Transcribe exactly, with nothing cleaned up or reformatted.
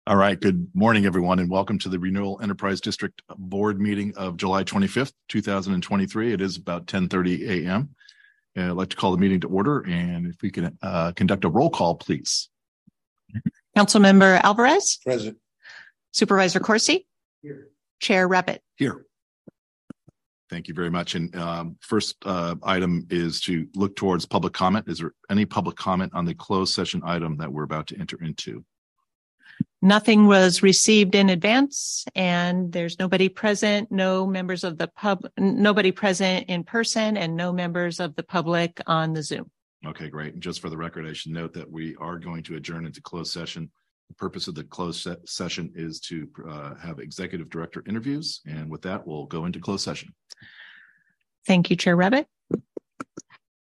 All right. Good morning, everyone, and welcome to the Renewal Enterprise District Board meeting of July twenty-fifth, two thousand twenty-three. It is about ten thirty a.m. I'd like to call the meeting to order, and if we can uh, conduct a roll call, please. Councilmember Alvarez. Present. Supervisor Corsi. Here. Chair Rabbit. Here. Thank you very much. And um, first uh, item is to look towards public comment. Is there any public comment on the closed session item that we're about to enter into? Nothing was received in advance, and there's nobody present, no members of the pub, nobody present in person, and no members of the public on the Zoom. Okay, great. And just for the record, I should note that we are going to adjourn into closed session. The purpose of the closed se- session is to uh, have executive director interviews. And with that, we'll go into closed session. Thank you, Chair Rabbit.